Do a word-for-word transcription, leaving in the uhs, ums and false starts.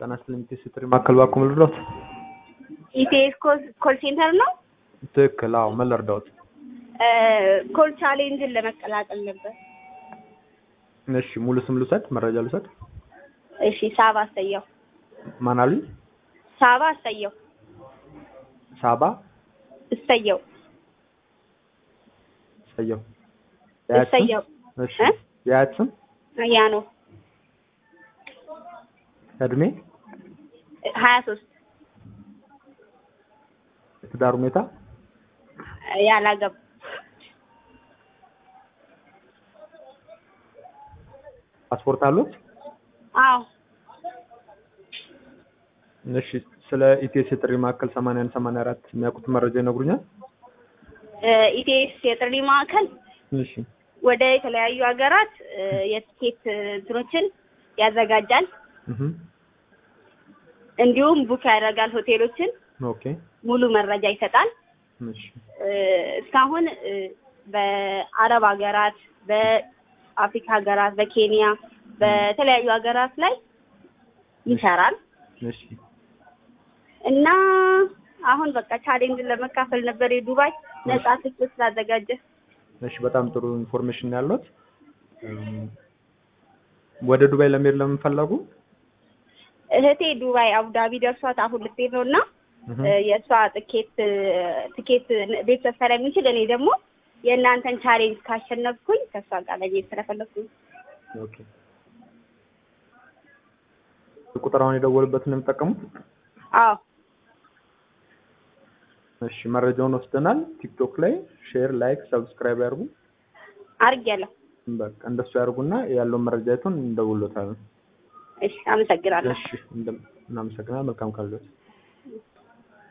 ጤና ይስጥልኝ ስትሪ ማከል ባኩም ልርዳት ኢቲኤስ ኮል ሴንተር ነው ትክክል አዎ ምን ልርዳት እ ኮል ቻሌንጅን ለመቀላቀል ነበር እሺ ሙሉ ስም ልውሰድ መረጃ ልውሰድ እሺ ሳባ አስተየው ማን አሉኝ ሳባ አስተየው ሳባ አስተየው አስተየው አስተየው እሺ ያትም ያ ነው እድሜ ሀያ ሶስት ትዳር ሁኔታ ያላገብ ፓስፖርት አሉት አዎ እሺ ስለ ኢቲኤስ የጥሪ ማዕከል ሰማንያ አንድ ሰማንያ አራት የሚያውቁት መረጃ ይነግሩኛል ኢቲኤስ የጥሪ ማዕከል እሺ ወደ የተለያዩ ሀገራት የቲኬት እንትኖችን ያዘጋጃል እህ እንዲሁም ቡክ ያደርጋል ሆቴሎችን ኦኬ ሙሉ መረጃ ይሰጣል እሺ እስካሁን በአረብ ሀገራት በአፍሪካ ሀገራት በኬንያ በተለያዩ ሀገራት ላይ ይሰራል እሺ እና አሁን በቃ ቻሌንጅን ለመካፈል ነበር የዱባይ ነፃ ትኬት ስላዘጋጀ እሺ በጣም ጥሩ ኢንፎርሜሽን ያለዎት ወደ ዱባይ ለመሄድ ለምን ፈለጉ እህቴ ዱባይ አቡዳቢ ደርሷት አሁን ልትሄድ ነውና የሷ ትኬት ትኬት ቤተሰብ ስለሚችል እኔ ደግሞ የእናንተን ቻሌንጅ ካሸነፍኩኝ ከሷ ጋር ለቤት ስለፈለኩኝ ኦኬ ቁጥራውን የደወሉበት ነው የምጠቀሙት አዎ እሺ መረጃውን ወስደናል ቲክቶክ ላይ ሼር ላይክ ሰብስክራይብ ያርጉ አርጋለሁ በቃ እንደሱ ያርጉና ያለው መረጃቱን እንደውሎታል እሺ አመሰግናለሁ እሺ እናመሰግናለን መልካም ካልሎት